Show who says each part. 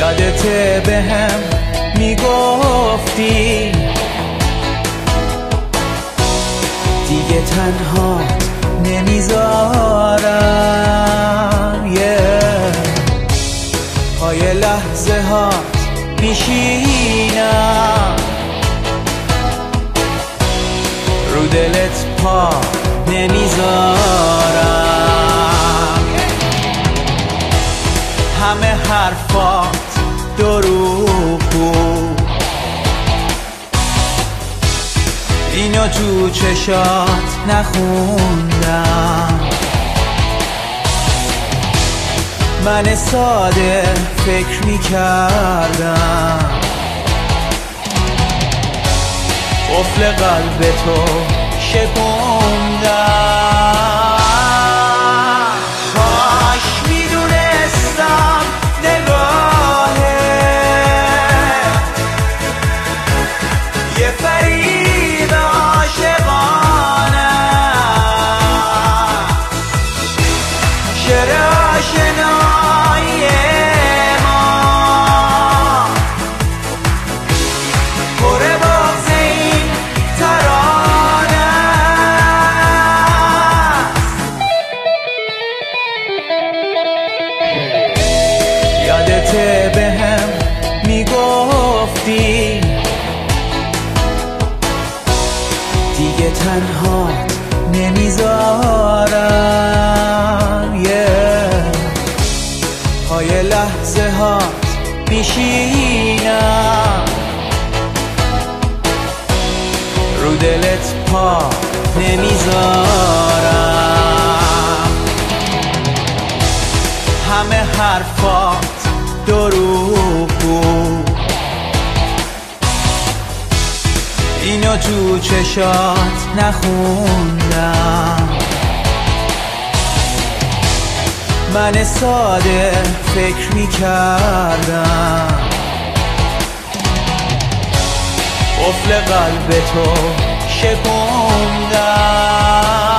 Speaker 1: یادته بهم میگفتی دیگه تنها نمیذارم پای لحظه ها میشینم رو دلت پا نمیذارم همه حرفات دروغ بود اینو تو چشات نخوندم من ساده فکر میکردم قفل قلب تو شکوندم کاش میدونستم نگاهت یه فریب عاشقانه شعر آشنایی ما پر بغض این ترانه است یادته بهم میگفتی دیگه تنها نمیذارم پای لحظه ها میشینم رو دلت پا نمیذارم همه حرفات دروغ بود اینو تو چشات نخوندم من ساده فکر میکردم قفل قلب تو شکوندم